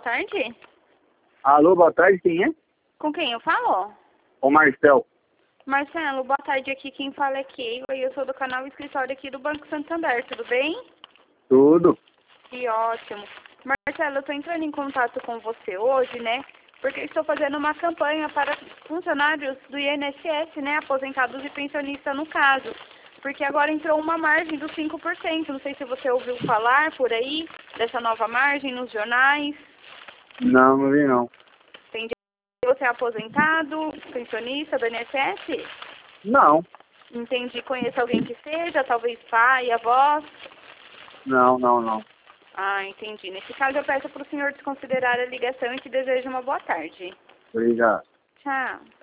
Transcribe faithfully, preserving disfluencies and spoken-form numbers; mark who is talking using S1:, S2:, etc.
S1: tarde.
S2: Alô, boa tarde, quem é?
S1: Com quem eu falo?
S2: O Marcel.
S1: Marcelo, boa tarde. Aqui quem fala é Keila e eu sou do canal Escritório aqui do Banco Santander, tudo bem?
S2: Tudo.
S1: Que ótimo. Marcelo, eu estou entrando em contato com você hoje, né? Porque estou fazendo uma campanha para funcionários do I N S S, né? Aposentados e pensionistas no caso. Porque agora entrou uma margem dos cinco por cento. Não sei se você ouviu falar por aí dessa nova margem nos jornais.
S2: Não, não vi não.
S1: Entendi. Você é aposentado, pensionista do I N S S?
S2: Não.
S1: Entendi. Conhece alguém que seja, talvez pai, avó?
S2: Não, não, não.
S1: Ah, entendi. Nesse caso, eu peço para o senhor desconsiderar a ligação e te desejo uma boa tarde.
S2: Obrigado.
S1: Tchau.